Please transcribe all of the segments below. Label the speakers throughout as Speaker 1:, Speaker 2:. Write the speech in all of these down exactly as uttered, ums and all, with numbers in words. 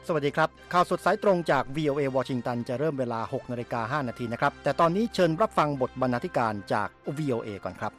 Speaker 1: สวัสดีครับข่าวสดสายตรงจาก วี โอ เอ วอชิงตันจะเริ่มเวลา หกนาฬิกาห้านาทีนะครับแต่ตอนนี้เชิญรับฟังบทบรรณาธิการจาก วี โอ เอ ก่อนครับ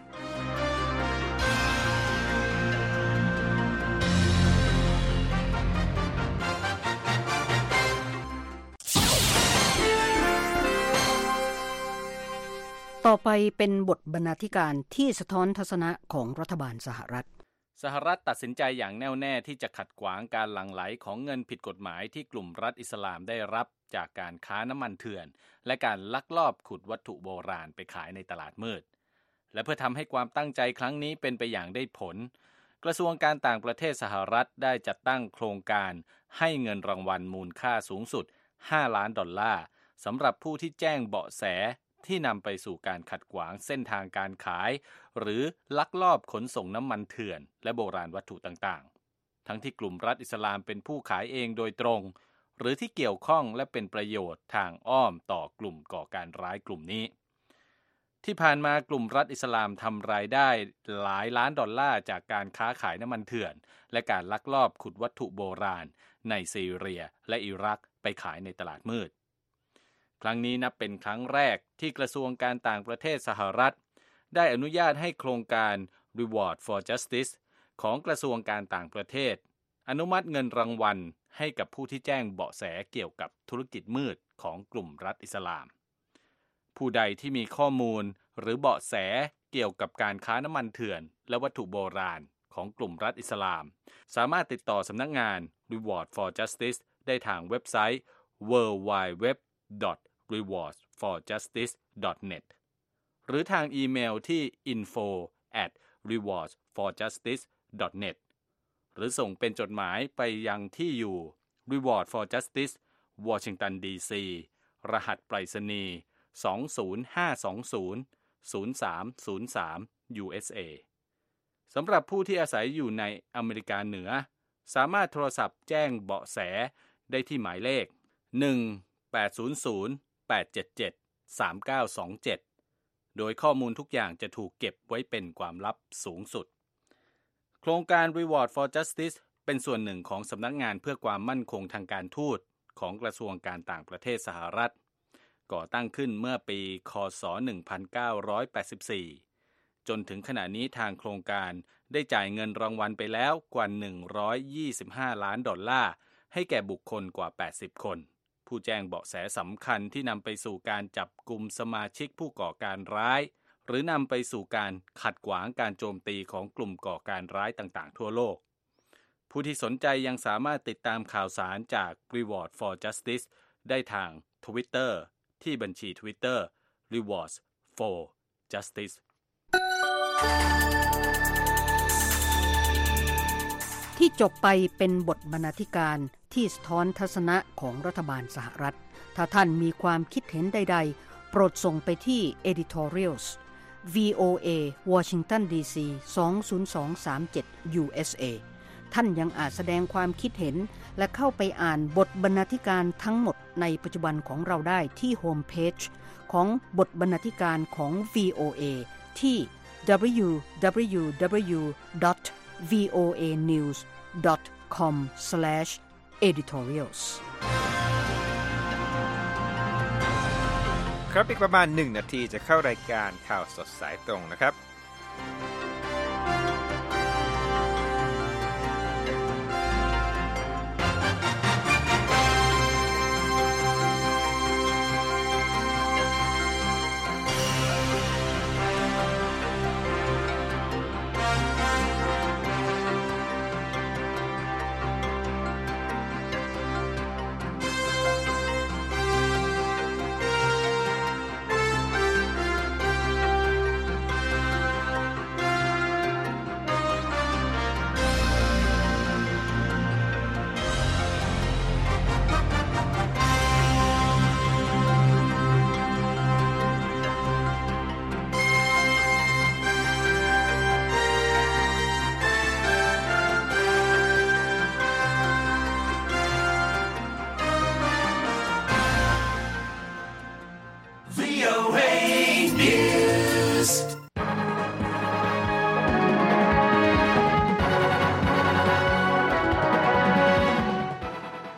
Speaker 2: ต่อไปเป็นบทบรรณาธิการที่สะท้อนทัศนะของรัฐบาลสหรัฐ
Speaker 3: สหรัฐตัดสินใจอย่างแน่วแน่ที่จะขัดขวางการหลั่งไหลของเงินผิดกฎหมายที่กลุ่มรัฐอิสลามได้รับจากการค้าน้ำมันเถื่อนและการลักลอบขุดวัตถุโบราณไปขายในตลาดมืดและเพื่อทำให้ความตั้งใจครั้งนี้เป็นไปอย่างได้ผลกระทรวงการต่างประเทศสหรัฐได้จัดตั้งโครงการให้เงินรางวัลมูลค่าสูงสุดห้าล้านดอลลาร์สำหรับผู้ที่แจ้งเบาะแสที่นำไปสู่การขัดขวางเส้นทางการขายหรือลักลอบขนส่งน้ำมันเถื่อนและโบราณวัตถุต่างๆทั้งที่กลุ่มรัฐอิสลามเป็นผู้ขายเองโดยตรงหรือที่เกี่ยวข้องและเป็นประโยชน์ทางอ้อมต่อกลุ่มก่อการร้ายกลุ่มนี้ที่ผ่านมากลุ่มรัฐอิสลามทำรายได้หลายล้านดอลลาร์จากการค้าขายน้ำมันเถื่อนและการลักลอบขุดวัตถุโบราณในซีเรียและอิรักไปขายในตลาดมืดครั้งนี้นับเป็นครั้งแรกที่กระทรวงการต่างประเทศสหรัฐได้อนุญาตให้โครงการ Reward for Justice ของกระทรวงการต่างประเทศอนุมัติเงินรางวัลให้กับผู้ที่แจ้งเบาะแสเกี่ยวกับธุรกิจมืดของกลุ่มรัฐอิสลามผู้ใดที่มีข้อมูลหรือเบาะแสเกี่ยวกับการค้าน้ำมันเถื่อนและวัตถุโบราณของกลุ่มรัฐอิสลามสามารถติดต่อสำนักงาน Reward for Justice ได้ทางเว็บไซต์ ดับเบิลยู ดับเบิลยู ดับเบิลยู ดอท รีวอร์ด ฟอร์ จัสติส ดอท เน็ต หรือทางอีเมลที่ อินโฟ แอท รีวอร์ด ฟอร์ จัสติส ดอท เน็ต หรือส่งเป็นจดหมายไปยังที่อยู่ Reward for Justice Washington ดี ซี รหัสไปรษณีย์สอง ศูนย์ ห้า สอง ศูนย์ ศูนย์ สาม ศูนย์ สาม ยู เอส เอ สำหรับผู้ที่อาศัยอยู่ในอเมริกาเหนือสามารถโทรศัพท์แจ้งเบาะแสได้ที่หมายเลขหนึ่ง แปด ศูนย์ ศูนย์ แปด เจ็ด เจ็ด สาม เก้า สอง เจ็ดโดยข้อมูลทุกอย่างจะถูกเก็บไว้เป็นความลับสูงสุดโครงการ Reward for Justice เป็นส่วนหนึ่งของสำนักงานเพื่อความมั่นคงทางการทูตของกระทรวงการต่างประเทศสหรัฐก่อตั้งขึ้นเมื่อปีค.ศ. หนึ่งพันเก้าร้อยแปดสิบสี่จนถึงขณะนี้ทางโครงการได้จ่ายเงินรางวัลไปแล้วกว่าหนึ่งร้อยยี่สิบห้าล้านดอลลาร์ให้แก่บุคคลกว่าแปดสิบคนผู้แจ้งเบาะแสสำคัญที่นำไปสู่การจับกุมสมาชิกผู้ก่อการร้ายหรือนำไปสู่การขัดขวางการโจมตีของกลุ่มก่อการร้ายต่างๆทั่วโลกผู้ที่สนใจยังสามารถติดตามข่าวสารจาก Reward for Justice ได้ทาง Twitter ที่บัญชี Twitter Rewards for Justice
Speaker 2: ที่จบไปเป็นบทบรรณาธิการที่สะท้อนทัศนะของรัฐบาลสหรัฐถ้าท่านมีความคิดเห็นใดๆโปรดส่งไปที่ Editorials วี โอ เอ Washington ดี ซี สอง ศูนย์ สอง สาม เจ็ด ยู เอส เอ ท่านยังอาจแสดงความคิดเห็นและเข้าไปอ่านบทบรรณาธิการทั้งหมดในปัจจุบันของเราได้ที่โฮมเพจของบทบรรณาธิการของ วี โอ เอ ที่ ดับเบิลยู ดับเบิลยู ดับเบิลยู ดอท วี โอ เอ นิวส์ ดอท คอม สแลช editorials
Speaker 4: ครับอีกประมาณหนึ่งนาทีจะเข้ารายการข่าวสดสายตรงนะครับ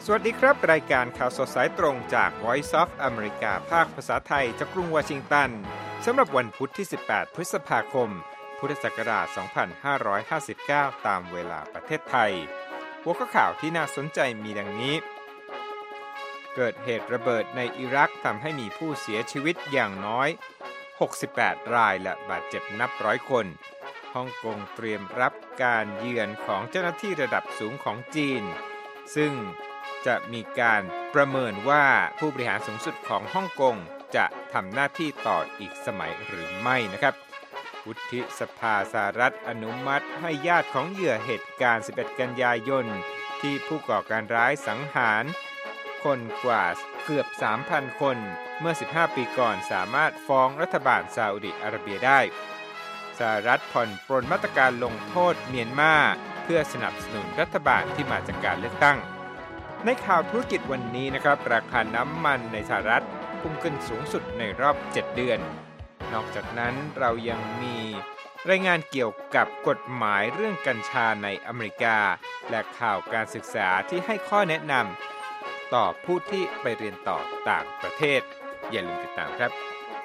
Speaker 4: สวัสดีครับรายการข่าวสดสายตรงจาก Voice of America ภาคภาษาไทยจากกรุงวอชิงตันสำหรับวันพุธที่สิบแปดพฤษภาคมพุทธศักราชสองพันห้าร้อยห้าสิบเก้าตามเวลาประเทศไทยหัวข้อข่าวที่น่าสนใจมีดังนี้เกิดเหตุระเบิดในอิรักทำให้มีผู้เสียชีวิตอย่างน้อยหกสิบแปดรายและบาดเจ็บนับร้อยคนฮ่องกงเตรียมรับการเยือนของเจ้าหน้าที่ระดับสูงของจีนซึ่งจะมีการประเมินว่าผู้บริหารสูงสุดของฮ่องกงจะทำหน้าที่ต่ออีกสมัยหรือไม่นะครับวุฒิสภาสหรัฐอนุมัติให้ญาติของเหยื่อเหตุการณ์สิบเอ็ดกันยายนที่ผู้ก่อการร้ายสังหารคนกว่าเกือบ สามพัน คนเมื่อสิบห้าปีก่อนสามารถฟ้องรัฐบาลซาอุดิอาระเบียได้สหรัฐผ่อนปรนมาตรการลงโทษเมียนมาเพื่อสนับสนุนรัฐบาลที่มาจากการเลือกตั้งในข่าวธุรกิจวันนี้นะครับราคาน้ำมันในสหรัฐพุ่งขึ้นสูงสุดในรอบเจ็ดเดือนนอกจากนั้นเรายังมีรายงานเกี่ยวกับกฎหมายเรื่องกัญชาในอเมริกาและข่าวการศึกษาที่ให้ข้อแนะนำต่อผู้ที่ไปเรียนต่อต่างประเทศอย่าลืมติดตามครับ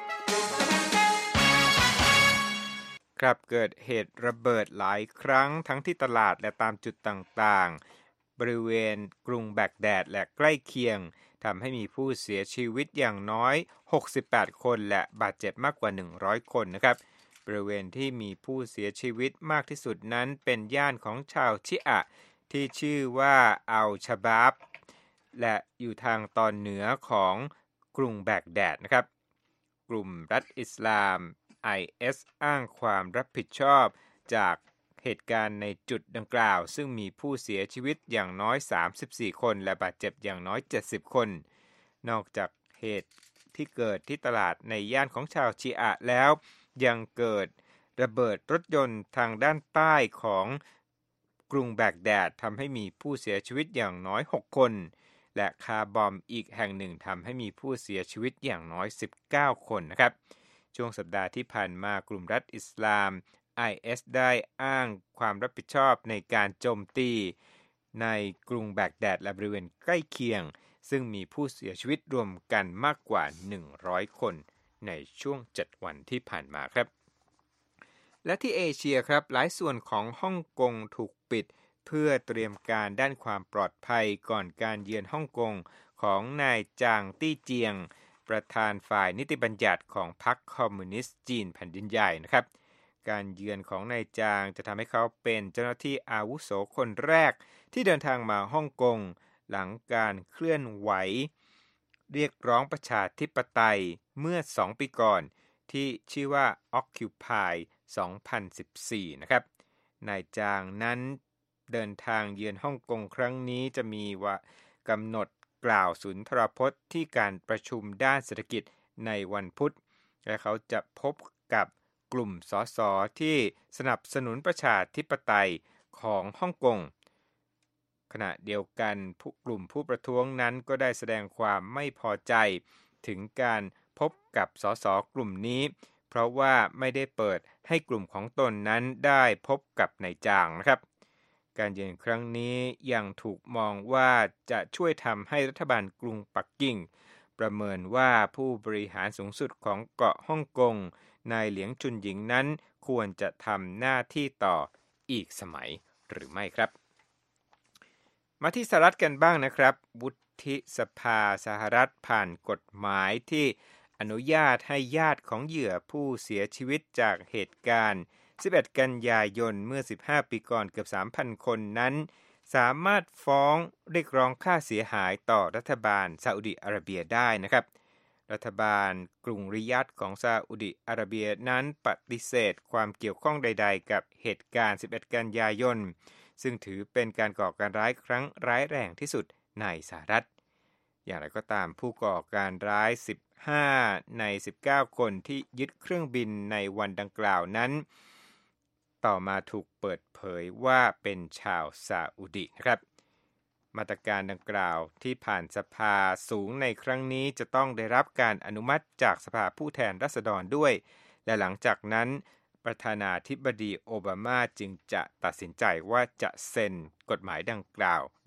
Speaker 4: ครับเกิดเหตุระเบิดหลายครั้งทั้งที่ตลาดและตามจุดต่างๆบริเวณกรุงแบกแดดและใกล้เคียงทำให้มีผู้เสียชีวิตอย่างน้อยหกสิบแปดคนและบาดเจ็บมากกว่าหนึ่งร้อยคนนะครับบริเวณที่มีผู้เสียชีวิตมากที่สุดนั้นเป็นย่านของชาวชิอะที่ชื่อว่าอัลชะบาบและอยู่ทางตอนเหนือของกรุงแบกแดดนะครับกลุ่มรัฐอิสลาม ไอ เอส อ้างความรับผิดชอบจากเหตุการณ์ในจุดดังกล่าวซึ่งมีผู้เสียชีวิตอย่างน้อยสามสิบสี่คนและบาดเจ็บอย่างน้อยเจ็ดสิบคนนอกจากเหตุที่เกิดที่ตลาดในย่านของชาวชีอะห์แล้วยังเกิดระเบิดรถยนต์ทางด้านใต้ของกรุงแบกแดดทำให้มีผู้เสียชีวิตอย่างน้อยหกคนและคาร์บอมอีกแห่งหนึ่งทำให้มีผู้เสียชีวิตอย่างน้อยสิบเก้าคนนะครับช่วงสัปดาห์ที่ผ่านมากลุ่มรัฐอิสลาม ไอ เอส ได้อ้างความรับผิดชอบในการโจมตีในกรุงแบกแดดและบริเวณใกล้เคียงซึ่งมีผู้เสียชีวิตรวมกันมากกว่าหนึ่งร้อยคนในช่วงเจ็ดวันที่ผ่านมาครับและที่เอเชียครับหลายส่วนของฮ่องกงถูกปิดเพื่อเตรียมการด้านความปลอดภัยก่อนการเยือนฮ่องกงของนายจางตี้เจียงประธานฝ่ายนิติบัญญัติของพรรคคอมมิวนิสต์จีนแผ่นดินใหญ่นะครับการเยือนของนายจางจะทำให้เขาเป็นเจ้าหน้าที่อาวุโสคนแรกที่เดินทางมาฮ่องกงหลังการเคลื่อนไหวเรียกร้องประชาธิปไตยเมื่อสองปีก่อนที่ชื่อว่า Occupy สองพันสิบสี่นะครับนายจางนั้นเดินทางเยือนฮ่องกงครั้งนี้จะมีว่ากำหนดกล่าวสุนทรพจน์ที่การประชุมด้านเศรษฐกิจในวันพุธและเขาจะพบกับกลุ่มสสที่สนับสนุนประชาธิปไตยของฮ่องกงขณะเดียวกันกลุ่มผู้ประท้วงนั้นก็ได้แสดงความไม่พอใจถึงการพบกับสสกลุ่มนี้เพราะว่าไม่ได้เปิดให้กลุ่มของตนนั้นได้พบกับนายจางนะครับการเยือนครั้งนี้ยังถูกมองว่าจะช่วยทำให้รัฐบาลกรุงปักกิ่งประเมินว่าผู้บริหารสูงสุดของเกาะฮ่องกงนายเหลียงจุนหยิงนั้นควรจะทำหน้าที่ต่ออีกสมัยหรือไม่ครับมาที่สหรัฐกันบ้างนะครับวุฒิสภาสหรัฐผ่านกฎหมายที่อนุญาตให้ญาติของเหยื่อผู้เสียชีวิตจากเหตุการณ์สิบเอ็ดกันยายนเมื่อสิบห้าปีก่อนเกือบ สามพัน คนนั้นสามารถฟ้องเรียกร้องค่าเสียหายต่อรัฐบาลซาอุดิอาระเบียได้นะครับรัฐบาลกรุงริยัดของซาอุดิอาระเบียนั้นปฏิเสธความเกี่ยวข้องใดๆกับเหตุการณ์สิบเอ็ดกันยายนซึ่งถือเป็นการก่อการร้ายครั้งร้ายแรงที่สุดในสหรัฐอย่างไรก็ตามผู้ก่อการร้ายสิบห้าในสิบเก้าคนที่ยึดเครื่องบินในวันดังกล่าวนั้นต่อมาถูกเปิดเผยว่าเป็นชาวซาอุดินะครับมาตรการดังกล่าวที่ผ่านสภาสูงในครั้งนี้จะต้องได้รับการอนุมัติจากสภาผู้แทนราษฎรด้วยและหลังจากนั้นประธานาธิบดีโอบามาจึงจะตัดสินใจว่าจะเซ็นกฎหมายดังกล่าวรับ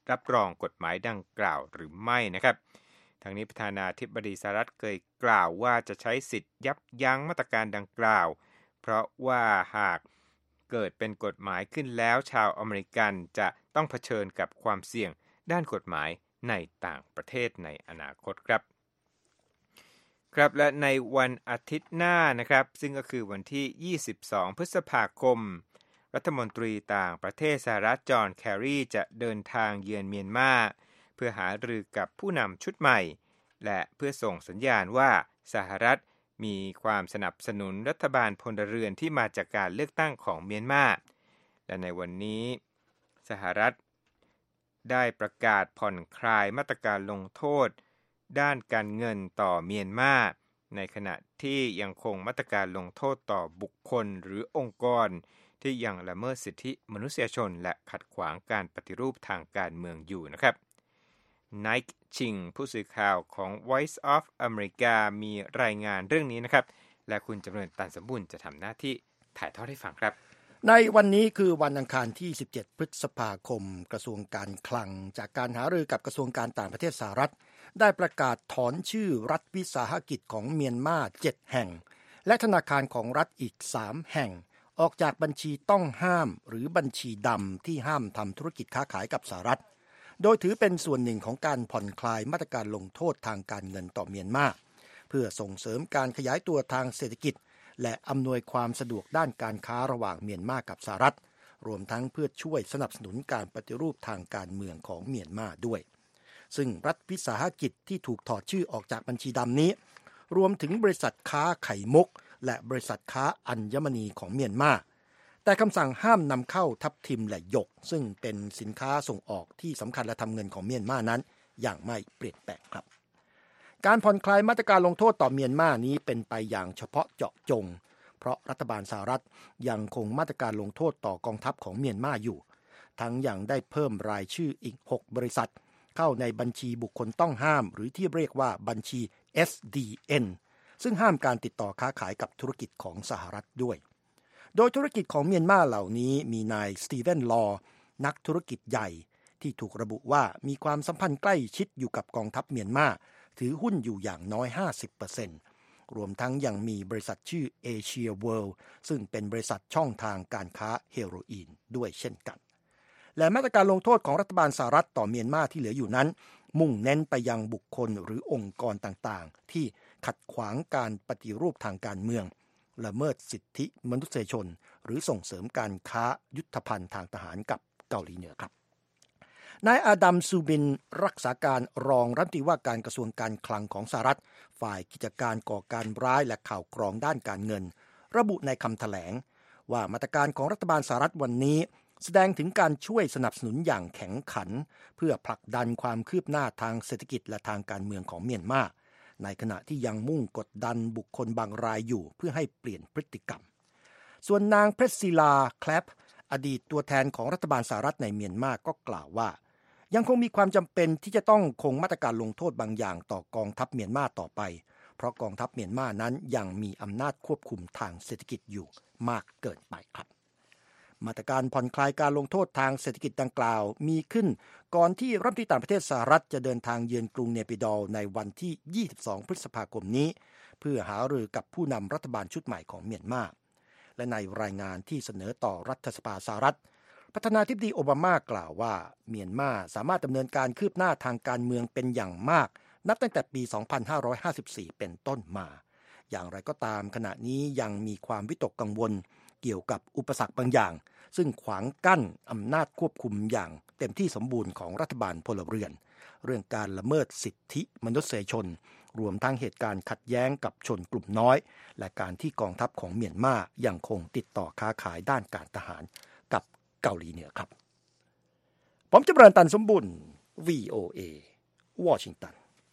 Speaker 4: รับรองกฎหมายดังกล่าวหรือไม่นะครับทางนี้ประธานาธิบดีสหรัฐเคยกล่าวว่าจะใช้สิทธิ์ยับยั้งมาตรการดังกล่าวเพราะว่าหากเกิดเป็นกฎหมายขึ้นแล้วชาวอเมริกันจะต้องเผชิญกับความเสี่ยงด้านกฎหมายในต่างประเทศในอนาคตครับครับและในวันอาทิตย์หน้านะครับซึ่งก็คือวันที่ยี่สิบสองพฤษภาคมรัฐมนตรีต่างประเทศสหรัฐจอห์นแครีจะเดินทางเยือนเมียนมาเพื่อหารือกับผู้นำชุดใหม่และเพื่อส่งสัญญาณว่าสหรัฐมีความสนับสนุนรัฐบาลพลเรือนที่มาจากการเลือกตั้งของเมียนมาและในวันนี้สหรัฐได้ประกาศผ่อนคลายมาตรการลงโทษด้านการเงินต่อเมียนมาในขณะที่ยังคงมาตรการลงโทษต่อบุคคลหรือองค์กรที่ยังละเมิดสิทธิมนุษยชนและขัดขวางการปฏิรูปทางการเมืองอยู่นะครับไนค์ชิงผู้สื่อข่าวของ Voice of America มีรายงานเรื่องนี้นะครับและคุณจำเริญตันสมบูรณ์จะทำหน้าที่ถ่ายทอดให้ฟังครับ
Speaker 1: ในวันนี้คือวันอังคารที่สิบเจ็ดพฤษภาคมกระทรวงการคลังจากการหารือกับกระทรวงการต่างประเทศสหรัฐได้ประกาศถอนชื่อรัฐวิสาหกิจของเมียนมาเจ็ดแห่งและธนาคารของรัฐอีกสามแห่งออกจากบัญชีต้องห้ามหรือบัญชีดำที่ห้ามทำธุรกิจค้าขายกับสหรัฐโดยถือเป็นส่วนหนึ่งของการผ่อนคลายมาตรการลงโทษทางการเงินต่อเมียนมาเพื่อส่งเสริมการขยายตัวทางเศรษฐกิจและอำนวยความสะดวกด้านการค้าระหว่างเมียนมากับสหรัฐรวมทั้งเพื่อช่วยสนับสนุนการปฏิรูปทางการเมืองของเมียนมาด้วยซึ่งรัฐวิสาหกิจที่ถูกถอดชื่อออกจากบัญชีดำนี้รวมถึงบริษัทค้าไข่มุกและบริษัทค้าอัญมณีของเมียนมาแต่คำสั่งห้ามนำเข้าทับทิมและหยกซึ่งเป็นสินค้าส่งออกที่สำคัญและทำเงินของเมียนมานั้นอย่างไม่เปลี่ยนแปลงครับการผ่อนคลายมาตรการลงโทษต่อเมียนมานี้เป็นไปอย่างเฉพาะเจาะจงเพราะรัฐบาลสหรัฐยังคงมาตรการลงโทษต่อกองทัพของเมียนมาอยู่ทั้งยังได้เพิ่มรายชื่ออีกหกบริษัทเข้าในบัญชีบุคคลต้องห้ามหรือที่เรียกว่าบัญชี เอส ดี เอ็น ซึ่งห้ามการติดต่อค้าขายกับธุรกิจของสหรัฐด้วยโดยธุรกิจของเมียนมาเหล่านี้มีนายสตีเวนลอว์นักธุรกิจใหญ่ที่ถูกระบุว่ามีความสัมพันธ์ใกล้ชิดอยู่กับกองทัพเมียนมาถือหุ้นอยู่อย่างน้อย ห้าสิบเปอร์เซ็นต์ รวมทั้งยังมีบริษัทชื่อ Asia World ซึ่งเป็นบริษัทช่องทางการค้าเฮโรอีนด้วยเช่นกันและมาตรการลงโทษของรัฐบาลสหรัฐต่อเมียนมาที่เหลืออยู่นั้นมุ่งเน้นไปยังบุคคลหรือองค์กรต่างๆที่ขัดขวางการปฏิรูปทางการเมืองละเมิดสิทธิมนุษยชนหรือส่งเสริมการค้ายุทธภัณฑ์ทางทหารกับเกาหลีเหนือครับนายอาดัมซูบินรักษาการรองรัฐมนตรีว่าการกระทรวงการคลังของสหรัฐฝ่ายกิจการก่อการร้ายและข่าวกรองด้านการเงินระบุในคำแถลงว่ามาตรการของรัฐบาลสหรัฐวันนี้แสดงถึงการช่วยสนับสนุนอย่างแข็งขันเพื่อผลักดันความคืบหน้าทางเศรษฐกิจและทางการเมืองของเมียนมาในขณะที่ยังมุ่งกดดันบุคคลบางรายอยู่เพื่อให้เปลี่ยนพฤติกรรมส่วนนางเพรสซิลาแคลปอดีตตัวแทนของรัฐบาลสหรัฐในเมียนมาก็กล่าวว่ายังคงมีความจำเป็นที่จะต้องคงมาตรการลงโทษบางอย่างต่อกองทัพเมียนมาต่อไปเพราะกองทัพเมียนมานั้นยังมีอำนาจควบคุมทางเศรษฐกิจอยู่มากเกินไปครับมาตรการผ่อนคลายการลงโทษทางเศรษฐกิจดังกล่าวมีขึ้นก่อนที่รัฐมนตรีต่างประเทศสหรัฐจะเดินทางเยือนกรุงเนปิดอลในวันที่ยี่สิบสองพฤษภาคมนี้เพื่อหารือกับผู้นำรัฐบาลชุดใหม่ของเมียนมาและในรายงานที่เสนอต่อรัฐสภาสหรัฐประธานาธิบดีโอบามากล่าวว่าเมียนมาสามารถดำเนินการคืบหน้าทางการเมืองเป็นอย่างมากนับตั้งแต่ปี สองพันห้าร้อยห้าสิบสี่ เป็นต้นมาอย่างไรก็ตามขณะนี้ยังมีความวิตกกังวลเกี่ยวกับอุปสรรคบางอย่างซึ่งขวางกั้นอำนาจควบคุมอย่างเต็มที่สมบูรณ์ของรัฐบาลพลเรือนเรื่องการละเมิดสิทธิมนุษยชนรวมทั้งเหตุการณ์ขัดแย้งกับชนกลุ่มน้อยและการที่กองทัพของเมียนมายังคงติดต่อค้าขายด้านการทหารกับเกาหลีเหนือครับผมจำเริญตันสมบุญ วี โอ เอ วอชิงตัน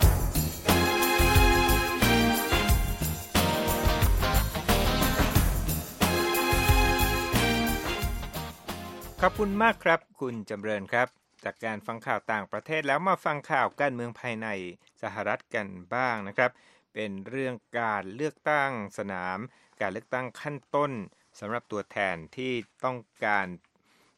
Speaker 4: ขอบคุณมากครับคุณจำเริญครับจากการฟังข่าวต่างประเทศแล้วมาฟังข่าวการเมืองภายในสหรัฐกันบ้างนะครับเป็นเรื่องการเลือกตั้งสนามการเลือกตั้งขั้นต้นสำหรับตัวแทนที่ต้องการ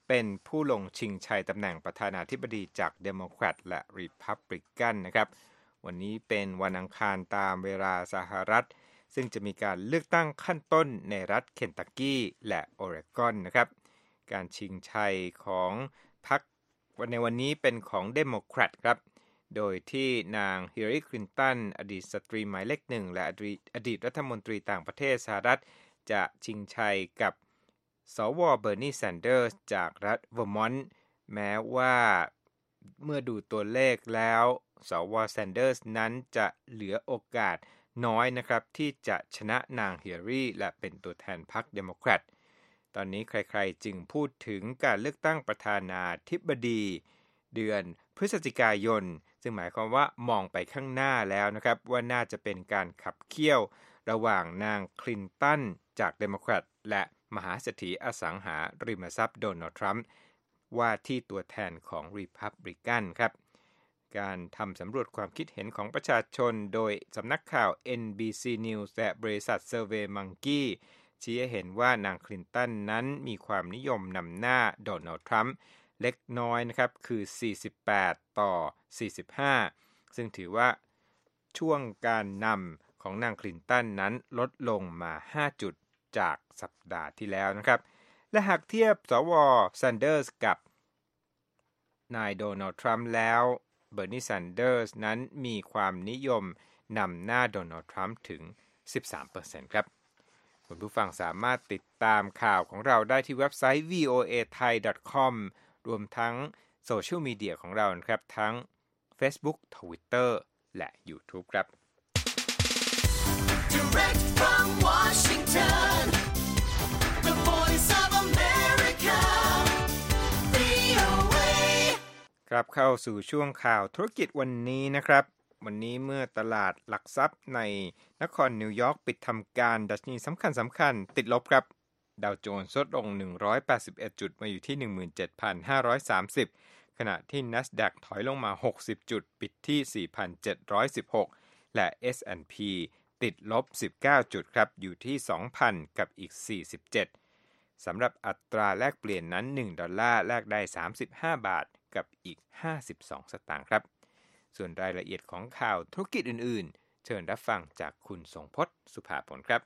Speaker 4: เป็นผู้ลงชิงชัยตำแหน่งประธานาธิบดีจากเดโมแครตและรีพับลิกันนะครับวันนี้เป็นวันอังคารตามเวลาสหรัฐซึ่งจะมีการเลือกตั้งขั้นต้นในรัฐเคนตักกี้และโอเรกอนนะครับการชิงชัยของพรรคในวันนี้เป็นของเดโมแครตครับโดยที่นางฮิลลารีคลินตันอดีตสตรีหมายเลขหนึ่งและอดีตรัฐมนตรีต่างประเทศสหรัฐจะชิงชัยกับสวเบอร์นีแซนเดอร์สจากรัฐเวอร์มอนต์แม้ว่าเมื่อดูตัวเลขแล้วสวแซนเดอร์สนั้นจะเหลือโอกาสน้อยนะครับที่จะชนะนางฮิลลารีและเป็นตัวแทนพรรคเดโมแครตตอนนี้ใครๆจึงพูดถึงการเลือกตั้งประธานาธิบดีเดือนพฤศจิกายนซึ่งหมายความว่ามองไปข้างหน้าแล้วนะครับว่าน่าจะเป็นการขับเคี่ยวระหว่างนางคลินตันจากเดโมแครตและมหาเศรษฐีอสังหาริมทรัพย์โดนัลด์ทรัมป์ว่าที่ตัวแทนของรีพับลิกันครับการทำสำรวจความคิดเห็นของประชาชนโดยสำนักข่าว เอ็น บี ซี News และบริษัท SurveyMonkey ชี้ให้เห็นว่านางคลินตันนั้นมีความนิยมนำหน้าโดนัลด์ทรัมป์เล็กน้อยนะครับคือสี่สิบแปดต่อสี่สิบห้าซึ่งถือว่าช่วงการนำของนางคลินตันนั้นลดลงมาห้าจุดจากสัปดาห์ที่แล้วนะครับและหากเทียบสวแซนเดอร์สกับนายโดนัลด์ทรัมป์แล้วเบอร์นีแซนเดอร์สนั้นมีความนิยมนำหน้าโดนัลด์ทรัมป์ถึง สิบสามเปอร์เซ็นต์ ครับคุณผู้ฟังสามารถติดตามข่าวของเราได้ที่เว็บไซต์ วี โอ เอ ไทย ดอท คอม รวมทั้งโซเชียลมีเดียของเรานะครับทั้ง Facebook Twitter และ YouTube ครับ
Speaker 5: Direct from Washington, the voice of America, วี โอ เอ
Speaker 4: ครับเข้าสู่ช่วงข่าวธุรกิจวันนี้นะครับวันนี้เมื่อตลาดหลักทรัพย์ในนครนิวยอร์กปิดทำการดัชนีสำคัญสำคัญติดลบครับดาวโจนส์ลดลงหนึ่งร้อยแปดสิบเอ็ดจุดมาอยู่ที่ หนึ่งหมื่นเจ็ดพันห้าร้อยสามสิบ ขณะที่ NASDAQ ถอยลงมาหกสิบจุดปิดที่ สี่พันเจ็ดร้อยสิบหก และ เอส แอนด์ พี ติดลบสิบเก้าจุดครับอยู่ที่ สองพัน กับอีกสี่สิบเจ็ดสำหรับอัตราแลกเปลี่ยนนั้นหนึ่งดอลลาร์แลกได้สามสิบห้าบาทกับอีกห้าสิบสองสตางค์ครับส่วนรายละเอียดของข่าวธุรกิจอื่นๆเชิญรับฟังจากคุณทรงพจน์สุภาผลครับ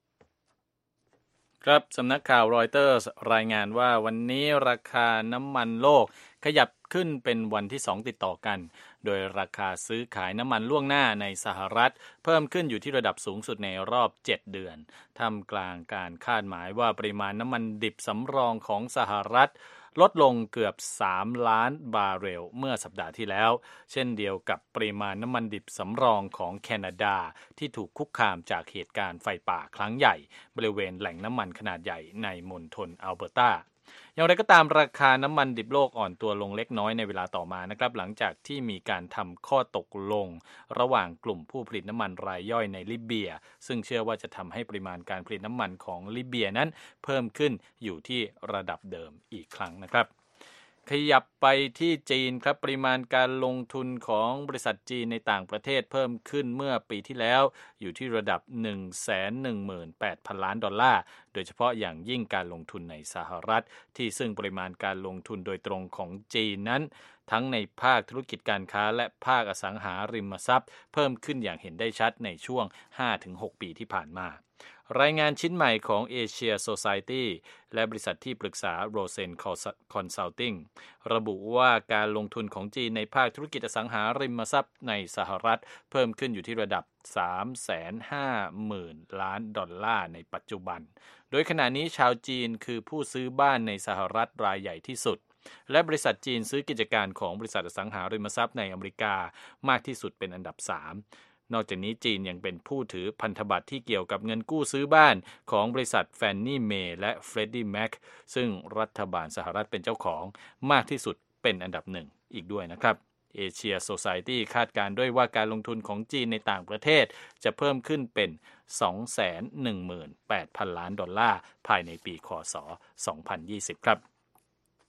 Speaker 3: ครับสำนักข่าวรอยเตอร์สรายงานว่าวันนี้ราคาน้ำมันโลกขยับขึ้นเป็นวันที่สองติดต่อกันโดยราคาซื้อขายน้ำมันล่วงหน้าในสหรัฐเพิ่มขึ้นอยู่ที่ระดับสูงสุดในรอบเจ็ดเดือนท่ามกลางการคาดหมายว่าปริมาณน้ำมันดิบสำรองของสหรัฐลดลงเกือบสามล้านบาร์เรลเมื่อสัปดาห์ที่แล้วเช่นเดียวกับปริมาณน้ำมันดิบสำรองของแคนาดาที่ถูกคุกคามจากเหตุการณ์ไฟป่าครั้งใหญ่บริเวณแหล่งน้ำมันขนาดใหญ่ในมณฑลอัลเบอร์ตาอย่างไรก็ตามราคาน้ำมันดิบโลกอ่อนตัวลงเล็กน้อยในเวลาต่อมานะครับหลังจากที่มีการทำข้อตกลงระหว่างกลุ่มผู้ผลิตน้ำมันรายย่อยในลิเบียซึ่งเชื่อว่าจะทำให้ปริมาณการผลิตน้ำมันของลิเบียนั้นเพิ่มขึ้นอยู่ที่ระดับเดิมอีกครั้งนะครับขยับไปที่จีนครับปริมาณการลงทุนของบริษัทจีนในต่างประเทศเพิ่มขึ้นเมื่อปีที่แล้วอยู่ที่ระดับ หนึ่งแสนหนึ่งหมื่นแปดพัน ล้านดอลลาร์โดยเฉพาะอย่างยิ่งการลงทุนในสหรัฐที่ซึ่งปริมาณการลงทุนโดยตรงของจีนนั้นทั้งในภาคธุรกิจการค้าและภาคอสังหาริมทรัพย์เพิ่มขึ้นอย่างเห็นได้ชัดในช่วง ห้าถึงหก ปีที่ผ่านมารายงานชิ้นใหม่ของ Asia Society และบริษัทที่ปรึกษา Rosen Consulting ระบุว่าการลงทุนของจีนในภาคธุรกิจอสังหาริมทรัพย์ในสหรัฐเพิ่มขึ้นอยู่ที่ระดับ สามแสนห้าหมื่น ล้านดอลลาร์ในปัจจุบันโดยขณะนี้ชาวจีนคือผู้ซื้อบ้านในสหรัฐรายใหญ่ที่สุดและบริษัทจีนซื้อกิจการของบริษัทอสังหาริมทรัพย์ในอเมริกามากที่สุดเป็นอันดับสามนอกจากนี้จีนยังเป็นผู้ถือพันธบัตรที่เกี่ยวกับเงินกู้ซื้อบ้านของบริษัท Fannie Mae และ Freddie Mac ซึ่งรัฐบาลสหรัฐเป็นเจ้าของมากที่สุดเป็นอันดับหนึ่งอีกด้วยนะครับ Asia Society คาดการณ์ด้วยว่าการลงทุนของจีนในต่างประเทศจะเพิ่มขึ้นเป็น สองแสนหนึ่งหมื่นแปดพัน ล้านดอลลาร์ภายในปีค.ศ. สองพันยี่สิบครับ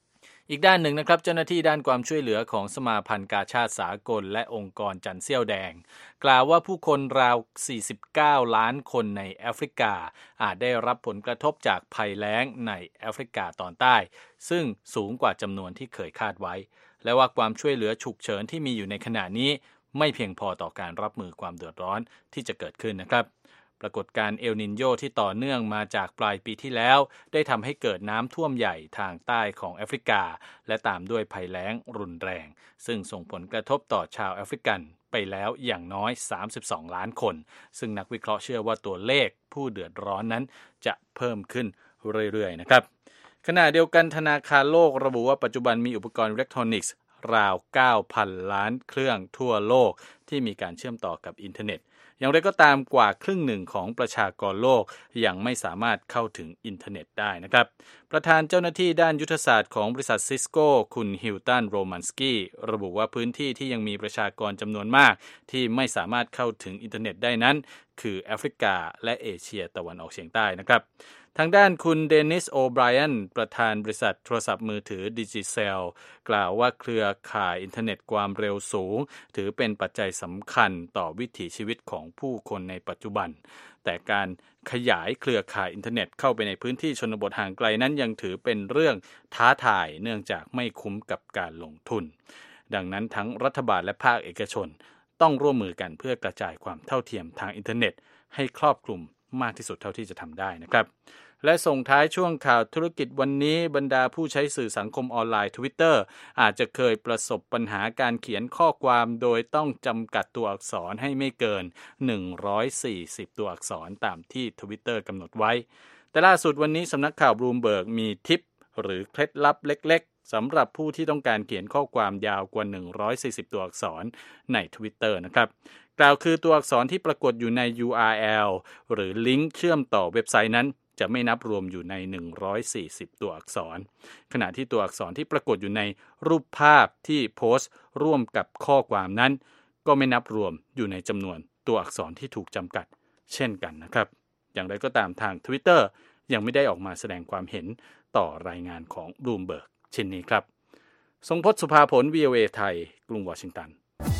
Speaker 3: อีกด้านหนึ่งนะครับเจ้าหน้าที่ด้านความช่วยเหลือของสมาพันธ์กาชาดสากลและองค์กรจันทร์เสี้ยวแดงกล่าวว่าผู้คนราวสี่สิบเก้าล้านคนในแอฟริกาอาจได้รับผลกระทบจากภัยแล้งในแอฟริกาตอนใต้ซึ่งสูงกว่าจำนวนที่เคยคาดไว้และว่าความช่วยเหลือฉุกเฉินที่มีอยู่ในขณะนี้ไม่เพียงพอต่อการรับมือความเดือดร้อนที่จะเกิดขึ้นนะครับปรากฏการณ์เอลนินโญที่ต่อเนื่องมาจากปลายปีที่แล้วได้ทำให้เกิดน้ำท่วมใหญ่ทางใต้ของแอฟริกาและตามด้วยภัยแล้งรุนแรงซึ่งส่งผลกระทบต่อชาวแอฟริกันไปแล้วอย่างน้อยสามสิบสองล้านคนซึ่งนักวิเคราะห์เชื่อว่าตัวเลขผู้เดือดร้อนนั้นจะเพิ่มขึ้นเรื่อยๆนะครับขณะเดียวกันธนาคารโลกระบุว่าปัจจุบันมีอุปกรณ์อิเล็กทรอนิกส์ราว เก้าพัน ล้านเครื่องทั่วโลกที่มีการเชื่อมต่อกับอินเทอร์เน็ตอย่างไรก็ตามกว่าครึ่งหนึ่งของประชากรโลกยังไม่สามารถเข้าถึงอินเทอร์เน็ตได้นะครับประธานเจ้าหน้าที่ด้านยุทธศาสตร์ของบริษัทซิสโก้คุณฮิลตันโรมันสกี้ระบุว่าพื้นที่ที่ยังมีประชากรจำนวนมากที่ไม่สามารถเข้าถึงอินเทอร์เน็ตได้นั้นคือแอฟริกาและเอเชียตะวันออกเฉียงใต้นะครับทางด้านคุณเดนิสโอไบรอันประธานบริษัทโทรศัพท์มือถือดิจิเซลกล่าวว่าเครือข่ายอินเทอร์เน็ตความเร็วสูงถือเป็นปัจจัยสำคัญต่อวิถีชีวิตของผู้คนในปัจจุบันแต่การขยายเครือข่ายอินเทอร์เน็ตเข้าไปในพื้นที่ชนบทห่างไกลนั้นยังถือเป็นเรื่องท้าทายเนื่องจากไม่คุ้มกับการลงทุนดังนั้นทั้งรัฐบาลและภาคเอกชนต้องร่วมมือกันเพื่อกระจายความเท่าเทียมทางอินเทอร์เน็ตให้ครอบคลุมมากที่สุดเท่าที่จะทำได้นะครับและส่งท้ายช่วงข่าวธุรกิจวันนี้บรรดาผู้ใช้สื่อสังคมออนไลน์ Twitter อาจจะเคยประสบปัญหาการเขียนข้อความโดยต้องจำกัดตัวอักษรให้ไม่เกินหนึ่งร้อยสี่สิบตัวอักษรตามที่ Twitter กำหนดไว้แต่ล่าสุดวันนี้สำนักข่าวบลูมเบิร์กมีทิปหรือเคล็ดลับเล็กๆสำหรับผู้ที่ต้องการเขียนข้อความยาวกว่าหนึ่งร้อยสี่สิบตัวอักษรใน Twitter นะครับกล่าวคือตัวอักษรที่ปรากฏอยู่ใน ยู อาร์ แอล หรือลิงก์เชื่อมต่อเว็บไซต์นั้นจะไม่นับรวมอยู่ในหนึ่งร้อยสี่สิบตัวอักษรขณะที่ตัวอักษรที่ปรากฏอยู่ในรูปภาพที่โพสต์ร่วมกับข้อความนั้นก็ไม่นับรวมอยู่ในจำนวนตัวอักษรที่ถูกจำกัดเช่นกันนะครับอย่างไรก็ตามทาง Twitter ยังไม่ได้ออกมาแสดงความเห็นต่อรายงานของ Bloomberg เช่นนี้ครับทรงพจน์สุภาผล วี โอ เอ ไทยกรุงวอชิงตัน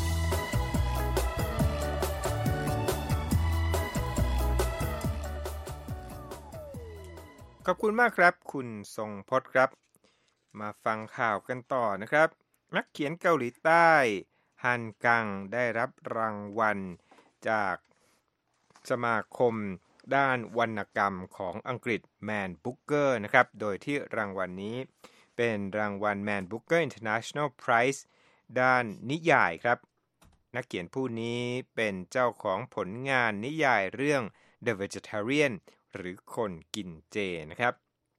Speaker 4: ขอบคุณมากครับคุณทรงพจน์ครับมาฟังข่าวกันต่อนะครับนักเขียนเกาหลีใต้ฮันกังได้รับรางวัลจากสมาคมด้านวรรณกรรมของอังกฤษแมนบุ๊กเกอร์นะครับโดยที่รางวัลนี้เป็นรางวัลแมนบุ๊กเกอร์ International Prize ด้านนิยายครับนักเขียนผู้นี้เป็นเจ้าของผลงานนิยายเรื่อง The Vegetarianหรือคนกินเจนะครับ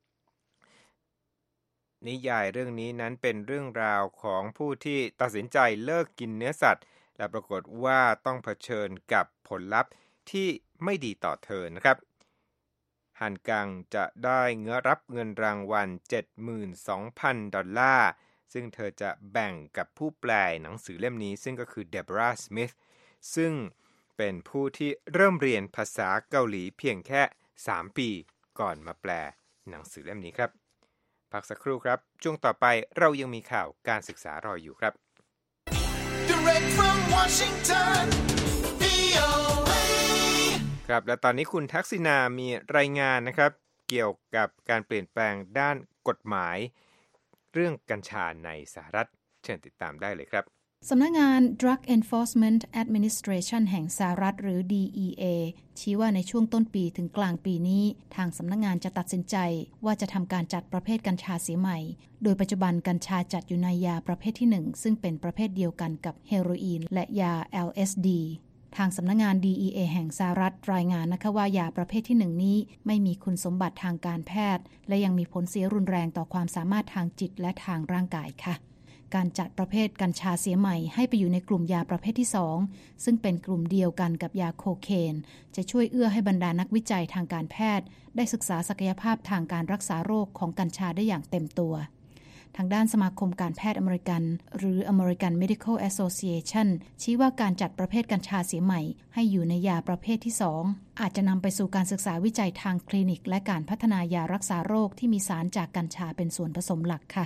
Speaker 4: นิยายเรื่องนี้นั้นเป็นเรื่องราวของผู้ที่ตัดสินใจเลิกกินเนื้อสัตว์และปรากฏว่าต้องเผชิญกับผลลัพธ์ที่ไม่ดีต่อเธอนะครับฮันกังจะได้เงินรับเงินรางวัล เจ็ดหมื่นสองพัน ดอลลาร์ซึ่งเธอจะแบ่งกับผู้แปลหนังสือเล่มนี้ซึ่งก็คือเดโบราห์ สมิธซึ่งเป็นผู้ที่เริ่มเรียนภาษาเกาหลีเพียงแค่สามปีก่อนมาแปลหนังสือเล่มนี้ครับพักสักครู่ครับช่วงต่อไปเรายังมีข่าวการศึกษารออยู่ครับ
Speaker 5: Direct from Washington วี โอ เอ
Speaker 4: ครับและตอนนี้คุณทักษิณามีรายงานนะครับเกี่ยวกับการเปลี่ยนแปลงด้านกฎหมายเรื่องกัญชาในสหรัฐเชิญติดตามได้เลยครับ
Speaker 6: สำนักงาน Drug Enforcement Administration แห่งสหรัฐหรือ ดี อี เอ ชี้ว่าในช่วงต้นปีถึงกลางปีนี้ทางสำนักงานจะตัดสินใจว่าจะทำการจัดประเภทกัญชาเสียใหม่โดยปัจจุบันกัญชาจัดอยู่ในยาประเภทที่หนึ่งซึ่งเป็นประเภทเดียวกันกับเฮโรอีนและยา แอล เอส ดี ทางสำนักงาน ดี อี เอ แห่งสหรัฐรายงานนะคะว่ายาประเภทที่หนึ่งนี้ไม่มีคุณสมบัติทางการแพทย์และยังมีผลเสียรุนแรงต่อความสามารถทางจิตและทางร่างกายค่ะการจัดประเภทกัญชาเสียใหม่ให้ไปอยู่ในกลุ่มยาประเภทที่สองซึ่งเป็นกลุ่มเดียวกันกับยาโคเคนจะช่วยเอื้อให้บรรดานักวิจัยทางการแพทย์ได้ศึกษาศักยภาพทางการรักษาโรคของกัญชาได้อย่างเต็มตัวทางด้านสมาคมการแพทย์อเมริกันหรือ American Medical Association ชี้ว่าการจัดประเภทกัญชาเสียใหม่ให้อยู่ในยาประเภทที่สองอาจจะนำไปสู่การศึกษาวิจัยทางคลินิกและการพัฒนายารักษาโรคที่มีสารจากกัญชาเป็นส่วนผสมหลักค่ะ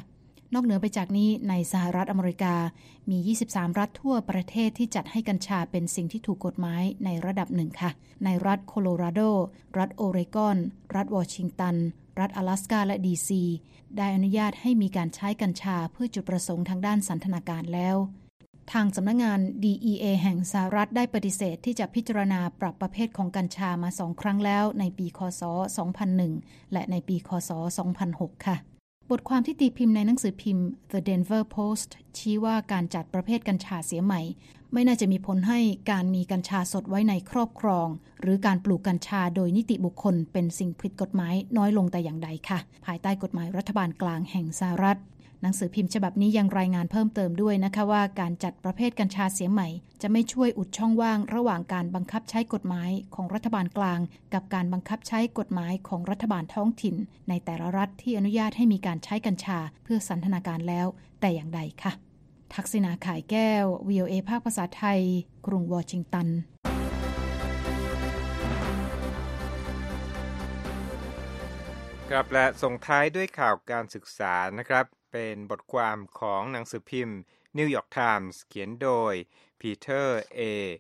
Speaker 6: นอกเหนือไปจากนี้ในสหรัฐอเมริกามียี่สิบสามรัฐทั่วประเทศที่จัดให้กัญชาเป็นสิ่งที่ถูกกฎหมายในระดับหนึ่งค่ะในรัฐโคโลราโดรัฐโอเรกอนรัฐวอชิงตันรัฐ阿拉斯กาและดีซีได้อนุญาตให้มีการใช้กัญชาเพื่อจุดประสงค์ทางด้านสันทนาการแล้วทางสำนักงาน ดี อี เอ แห่งสหรัฐได้ปฏิเสธที่จะพิจารณาปรับประเภทของกัญชามาสองครั้งแล้วในปีคศสองพันหนึ่งและในปีคศสองพันหกค่ะบทความที่ตีพิมพ์ในหนังสือพิมพ์ The Denver Post ชี้ว่าการจัดประเภทกัญชาเสียใหม่ไม่น่าจะมีผลให้การมีกัญชาสดไว้ในครอบครองหรือการปลูกกัญชาโดยนิติบุคคลเป็นสิ่งผิดกฎหมายน้อยลงแต่อย่างใดค่ะภายใต้กฎหมายรัฐบาลกลางแห่งสหรัฐหนังสือพิมพ์ฉบับนี้ยังรายงานเพิ่มเติมด้วยนะคะว่าการจัดประเภทกัญชาเสียใหม่จะไม่ช่วยอุดช่องว่างระหว่างการบังคับใช้กฎหมายของรัฐบาลกลางกับการบังคับใช้กฎหมายของรัฐบาลท้องถิ่นในแต่ละรัฐที่อนุญาตให้มีการใช้กัญชาเพื่อสันทนาการแล้วแต่อย่างใดค่ะทักษิณาข่ายแก้ว วี โอ เอ ภาคภาษาไทยกรุงวอชิงตัน
Speaker 4: ครับและส่งท้ายด้วยข่าวการศึกษานะครับเป็นบทความของหนังสือพิมพ์ New York Times เขียนโดย Peter A.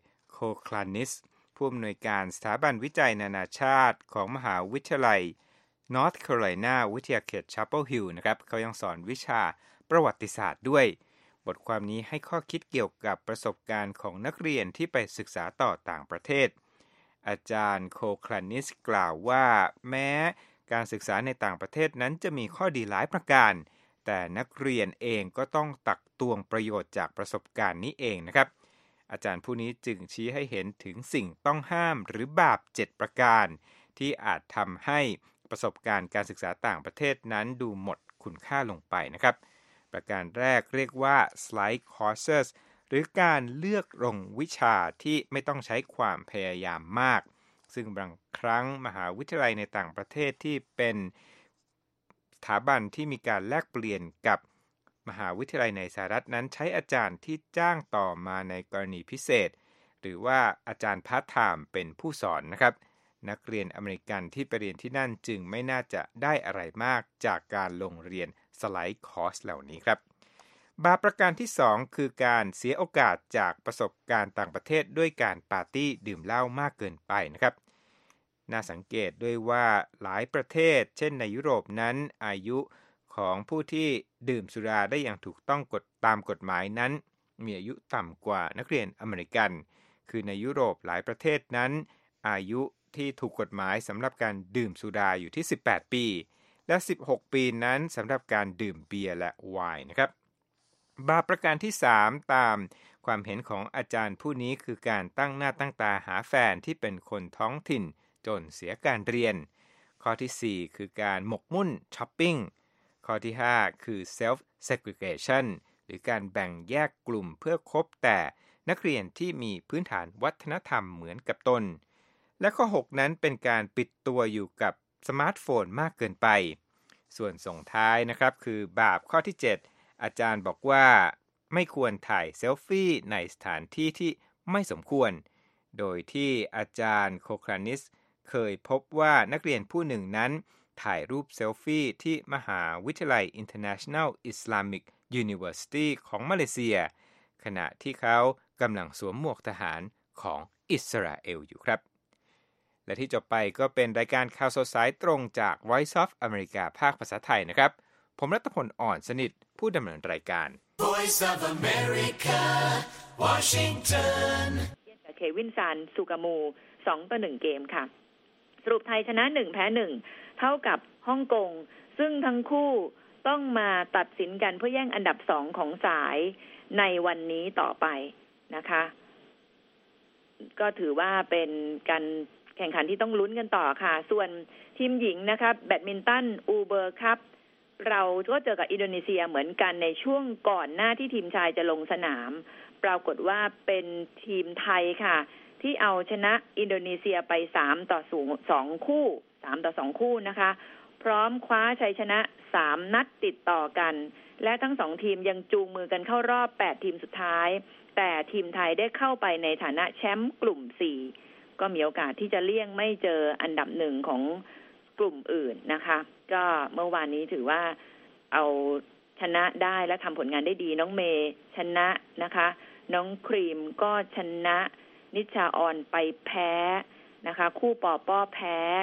Speaker 4: Koklanis ผู้อำนวยการสถาบันวิจัยนานาชาติของมหาวิทยาลัย North Carolina วิทยาเขต Chapel Hill นะครับเขายังสอนวิชาประวัติศาสตร์ด้วยบทความนี้ให้ข้อคิดเกี่ยวกับประสบการณ์ของนักเรียนที่ไปศึกษาต่อต่างประเทศอาจารย์โคคลานิสกล่าวว่าแม้การศึกษาในต่างประเทศนั้นจะมีข้อดีหลายประการแต่นักเรียนเองก็ต้องตักตวงประโยชน์จากประสบการณ์นี้เองนะครับอาจารย์ผู้นี้จึงชี้ให้เห็นถึงสิ่งต้องห้ามหรือบาปเจ็ดประการที่อาจทำให้ประสบการณ์การศึกษาต่างประเทศนั้นดูหมดคุณค่าลงไปนะครับประการแรกเรียกว่า slide courses หรือการเลือกลงวิชาที่ไม่ต้องใช้ความพยายามมากซึ่งบางครั้งมหาวิทยาลัยในต่างประเทศที่เป็นสถาบันที่มีการแลกเปลี่ยนกับมหาวิทยาลัยในสหรัฐนั้นใช้อาจารย์ที่จ้างต่อมาในกรณีพิเศษหรือว่าอาจารย์พาร์ทไทม์เป็นผู้สอนนะครับนักเรียนอเมริกันที่ไปเรียนที่นั่นจึงไม่น่าจะได้อะไรมากจากการลงเรียนสไลด์คอร์สเหล่านี้ครับบาปประการที่สองคือการเสียโอกาสจากประสบการณ์ต่างประเทศด้วยการปาร์ตี้ดื่มเหล้ามากเกินไปนะครับน่าสังเกตด้วยว่าหลายประเทศเช่นในยุโรปนั้นอายุของผู้ที่ดื่มสุราได้อย่างถูกต้องกฎตามกฎหมายนั้นมีอายุต่ำกว่านักเรียนอเมริกันคือในยุโรปหลายประเทศนั้นอายุที่ถูกกฎหมายสำหรับการดื่มสุราอยู่ที่สิบแปดปีและสิบหกปีนั้นสำหรับการดื่มเบียร์และไวน์นะครับบาปประการที่สามตามความเห็นของอาจารย์ผู้นี้คือการตั้งหน้าตั้งตาหาแฟนที่เป็นคนท้องถิ่นจนเสียการเรียนข้อที่สี่คือการหมกมุ่นช้อปปิ้งข้อที่ห้าคือ self segregation หรือการแบ่งแยกกลุ่มเพื่อคบแต่นักเรียนที่มีพื้นฐานวัฒนธรรมเหมือนกับตนและข้อหกนั้นเป็นการปิดตัวอยู่กับสมาร์ทโฟนมากเกินไปส่วนส่งท้ายนะครับคือบาปข้อที่เจ็ดอาจารย์บอกว่าไม่ควรถ่ายเซลฟี่ในสถานที่ที่ไม่สมควรโดยที่อาจารย์โคคลานิสเคยพบว่านักเรียนผู้หนึ่งนั้นถ่ายรูปเซลฟี่ที่มหาวิทยาลัย International Islamic University ของมาเลเซียขณะที่เขากำลังสวมหมวกทหารของอิสราเอลอยู่ครับและที่จบไปก็เป็นรายการข่าวสดสายตรงจาก Voice of America ภาคภาษาไทยนะครับผมรัตพลอ่อนสนิทผู้ดำเนินรายการ
Speaker 5: Voice of America Washington
Speaker 7: เควินซานซูกามูสองต่อหนึ่งเกมค่ะสรุปไทยชนะหนึ่งแพ้หนึ่งเท่ากับฮ่องกงซึ่งทั้งคู่ต้องมาตัดสินกันเพื่อแย่งอันดับสองของสายในวันนี้ต่อไปนะคะก็ถือว่าเป็นการแข่งขันที่ต้องลุ้นกันต่อค่ะส่วนทีมหญิงนะคะแบดมินตันอูเบอร์คัพเราก็เจอกับอินโดนีเซียเหมือนกันในช่วงก่อนหน้าที่ทีมชายจะลงสนามปรากฏว่าเป็นทีมไทยค่ะที่เอาชนะอินโดนีเซียไปสามต่อสองคู่สามต่อสองคู่นะคะพร้อมคว้าชัยชนะสามนัดติดต่อกันและทั้งสองทีมยังจูงมือกันเข้ารอบแปดทีมสุดท้ายแต่ทีมไทยได้เข้าไปในฐานะแชมป์กลุ่มสี่ก็มีโอกาสที่จะเลี่ยงไม่เจออันดับหนึ่งของกลุ่มอื่นนะคะก็เมื่อวานนี้ถือว่าเอาชนะได้และทำผลงานได้ดีน้องเมย์ชนะนะคะน้องครีมก็ชนะนิชาออนไปแพ้นะคะคู่ปอป้อแพ้